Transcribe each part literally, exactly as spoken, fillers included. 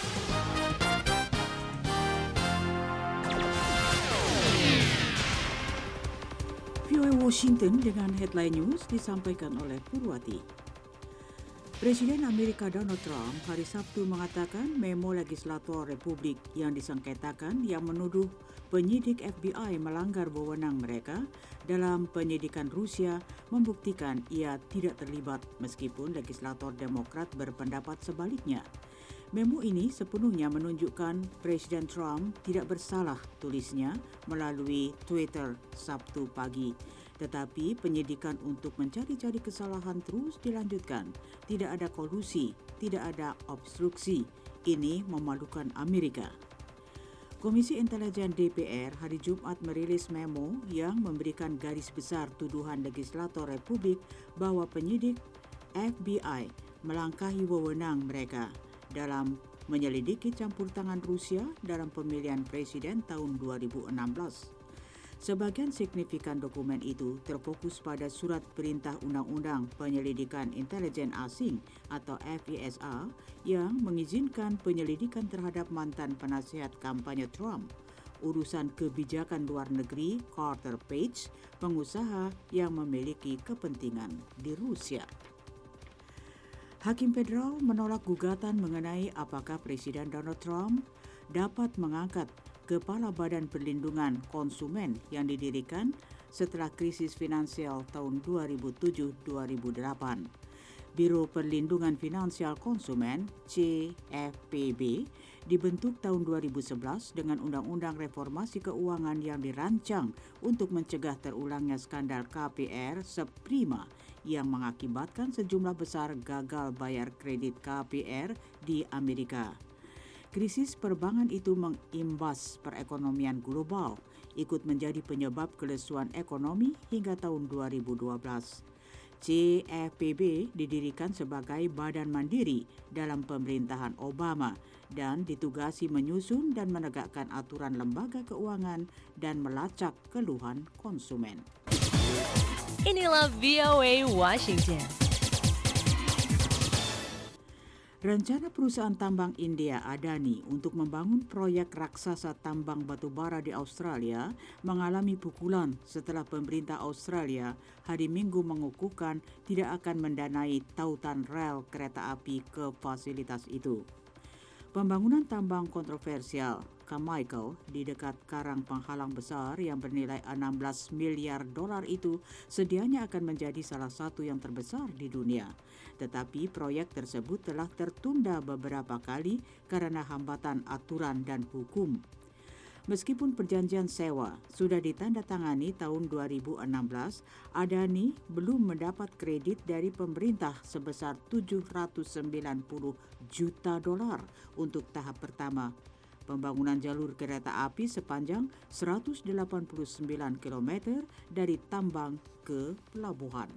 V O A Washington dengan headline news disampaikan oleh Purwati. Presiden Amerika Donald Trump hari Sabtu mengatakan memo legislator Republik yang disengketakan yang menuduh penyidik F B I melanggar wewenang mereka dalam penyidikan Rusia membuktikan ia tidak terlibat meskipun legislator Demokrat berpendapat sebaliknya. Memo ini sepenuhnya menunjukkan Presiden Trump tidak bersalah, tulisnya melalui Twitter Sabtu pagi. Tetapi penyidikan untuk mencari-cari kesalahan terus dilanjutkan. Tidak ada kolusi, tidak ada obstruksi. Ini memalukan Amerika. Komisi Intelijen D P R hari Jumat merilis memo yang memberikan garis besar tuduhan legislator Republik bahwa penyidik F B I melangkahi wewenang mereka dalam menyelidiki campur tangan Rusia dalam pemilihan presiden tahun dua ribu enam belas. Sebagian signifikan dokumen itu terfokus pada surat perintah Undang-Undang Penyelidikan Intelijen Asing atau F I S A yang mengizinkan penyelidikan terhadap mantan penasihat kampanye Trump, urusan kebijakan luar negeri Carter Page, pengusaha yang memiliki kepentingan di Rusia. Hakim Federal menolak gugatan mengenai apakah Presiden Donald Trump dapat mengangkat Kepala Badan Perlindungan Konsumen yang didirikan setelah krisis finansial tahun dua ribu tujuh dua ribu delapan. Biro Perlindungan Finansial Konsumen C F P B dibentuk tahun dua ribu sebelas dengan Undang-Undang Reformasi Keuangan yang dirancang untuk mencegah terulangnya skandal K P R subprima yang mengakibatkan sejumlah besar gagal bayar kredit K P R di Amerika. Krisis perbankan itu mengimbas perekonomian global, ikut menjadi penyebab kelesuan ekonomi hingga tahun dua ribu dua belas. C F P B didirikan sebagai badan mandiri dalam pemerintahan Obama dan ditugasi menyusun dan menegakkan aturan lembaga keuangan dan melacak keluhan konsumen. Inilah V O A Washington. Rencana perusahaan tambang India Adani untuk membangun proyek raksasa tambang batubara di Australia mengalami pukulan setelah pemerintah Australia hari Minggu mengukuhkan tidak akan mendanai tautan rel kereta api ke fasilitas itu. Pembangunan tambang kontroversial Carmichael di dekat karang penghalang besar yang bernilai enam belas miliar dolar itu sedianya akan menjadi salah satu yang terbesar di dunia. Tetapi proyek tersebut telah tertunda beberapa kali karena hambatan aturan dan hukum. Meskipun perjanjian sewa sudah ditandatangani tahun dua ribu enam belas, Adani belum mendapat kredit dari pemerintah sebesar tujuh ratus sembilan puluh juta dolar untuk tahap pertama. Pembangunan jalur kereta api sepanjang seratus delapan puluh sembilan kilometer dari tambang ke pelabuhan.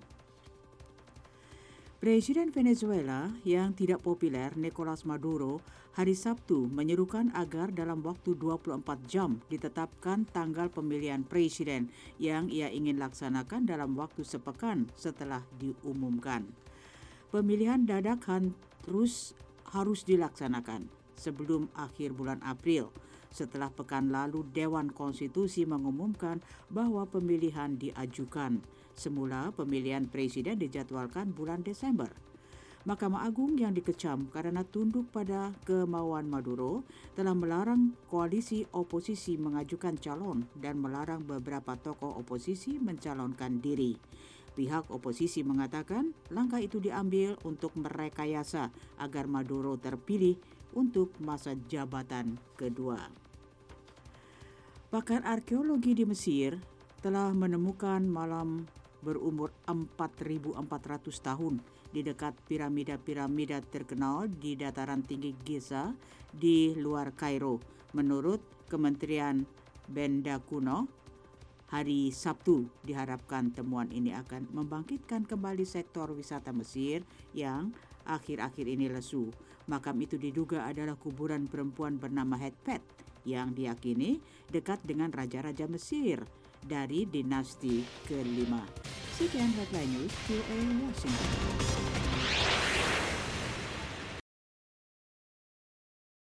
Presiden Venezuela yang tidak populer Nicolas Maduro hari Sabtu menyerukan agar dalam waktu dua puluh empat jam ditetapkan tanggal pemilihan presiden yang ia ingin laksanakan dalam waktu sepekan setelah diumumkan. Pemilihan dadakan terus harus dilaksanakan sebelum akhir bulan April, setelah pekan lalu Dewan Konstitusi mengumumkan bahwa pemilihan diajukan. Semula pemilihan presiden dijadwalkan bulan Desember. Mahkamah Agung yang dikecam karena tunduk pada kemauan Maduro telah melarang koalisi oposisi mengajukan calon dan melarang beberapa tokoh oposisi mencalonkan diri. Pihak oposisi mengatakan langkah itu diambil untuk merekayasa agar Maduro terpilih untuk masa jabatan kedua. Pakar arkeologi di Mesir telah menemukan malam berumur empat ribu empat ratus tahun di dekat piramida-piramida terkenal di dataran tinggi Giza di luar Kairo. Menurut Kementerian Benda Kuno, hari Sabtu diharapkan temuan ini akan membangkitkan kembali sektor wisata Mesir yang akhir-akhir ini lesu. Makam itu diduga adalah kuburan perempuan bernama Hetpet yang diyakini dekat dengan raja-raja Mesir dari dinasti kelima. Sekian headline news V O A Washington.